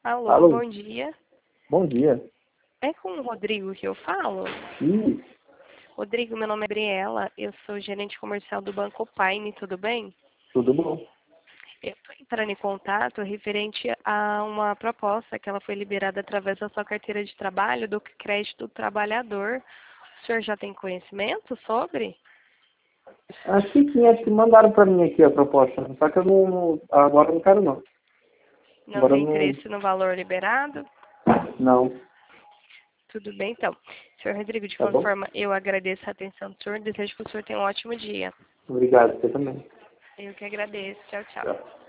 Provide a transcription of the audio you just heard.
Alô, Alô, bom dia. bom dia. É com o Rodrigo que eu falo? Ih, Rodrigo, meu nome é Gabriela, eu sou gerente comercial do Banco Paine, tudo bem? tudo bom? Eu estou entrando em contato referente a uma proposta que ela foi liberada através da sua carteira de trabalho do crédito trabalhador. O senhor já tem conhecimento sobre? Acho que sim, acho que mandaram pra mim aqui a proposta. Só que eu agora eu não quero não. Não Agora eu tem não, interesse no valor liberado? não, Tudo bem, então. Senhor Rodrigo, de tá qualquer bom? forma, eu agradeço a atenção do senhor, desejo que o senhor tenha um ótimo dia. Obrigado, você também. Eu que agradeço. Tchau, tchau. Tchau.